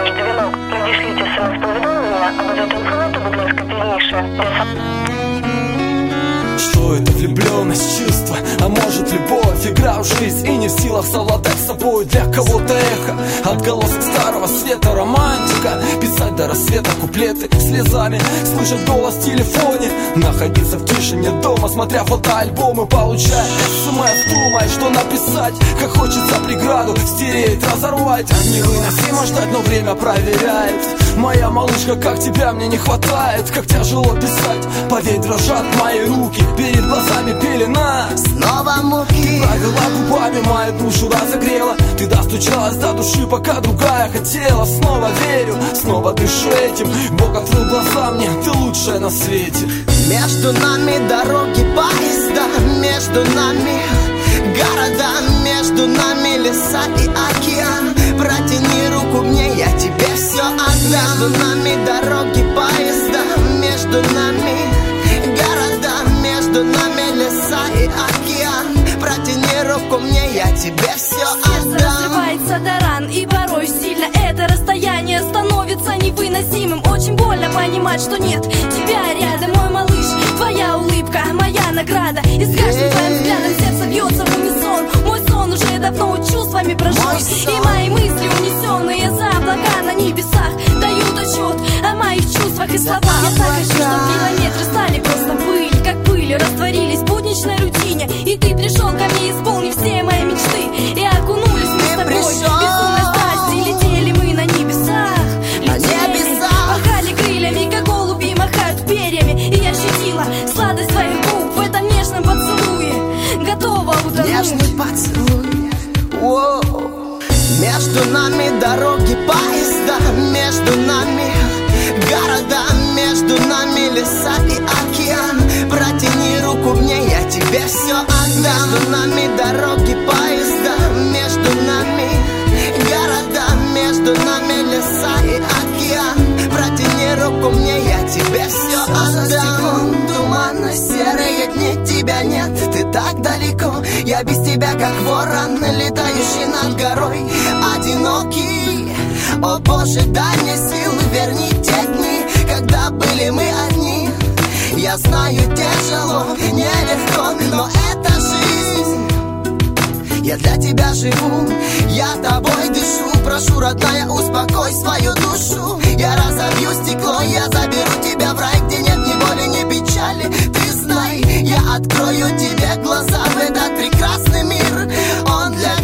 можете вінок. Надішліть смс-повідомлення або зателефонуйте, будь ласка, пізніше. Что это влюбленность, чувство, а может любовь, игра в жизнь и не в силах совладать с собой. Для кого-то эхо, отголосок старого света, романтика. Писать до рассвета куплеты слезами, слышать голос в телефоне, находиться в тишине дома, смотря фотоальбомы, получать смс, думая, что написать. Как хочется преграду стереть, разорвать. Невыносимо ждать, но время проверяет. Моя малышка, как тебя мне не хватает. Как тяжело писать, поверь, дрожат мои руки. Перед глазами пелена снова муки. Провела губами, мою душу разогрела. Ты достучалась до души, пока другая хотела. Снова верю, снова дышу этим. Бог открыл глаза мне, ты лучшая на свете. Между нами дороги, поезда, между нами города, между нами леса и океан. Протяни руку мне, я тебе все отдам. Между нами дороги, поезда, между нами города, между нами леса и океан. Протяни руку мне, я тебе все отдам. Сердце разрывается до ран, и порой сильно это расстояние становится невыносимым. Очень больно понимать, что нет тебя рядом, мой малыш. Твоя улыбка, моя награда. И с каждым твоим взглядом сердце бьется в унисон. Мой сон уже давно чувствами прожжен, и мои мысли, унесенные за облака на небесах, дают отчет о моих чувствах и словах. Я так хочу, чтобы километры стали просто пыль, как пыль растворились в будничной рутине. И ты пришел ко мне, исполнив все мои мечты, и окунулись мы с тобой в безумной страсти. Летели мы на небесах, летели, махали крыльями, как голуби махают перьями. И я ощутила сладость твоих губ в этом нежном поцелуе, готова утонуть. Нежный поцелуй, воу. Между нами дороги, поезда, между нами города, между нами леса и океан. Протяни руку мне, я тебе все отдам. Между нами дороги, поезда, между нами города, между нами леса и океан. Протяни руку мне, я тебе все отдам. Туманно серые дни, тебя нет, ты так далеко. Я без тебя как ворон, летающий над горой, одинокий. О Боже, дай мне сил, верни те дни, когда были мы одни. Я знаю, тяжело, нелегко, но это жизнь. Я для тебя живу, я тобой дышу. Прошу, родная, успокой свою душу. Я разобью стекло, я заберу тебя в рай, где нет ни боли, ни печали. Ты знай, я открою тебе глаза в этот прекрасный мир. Он для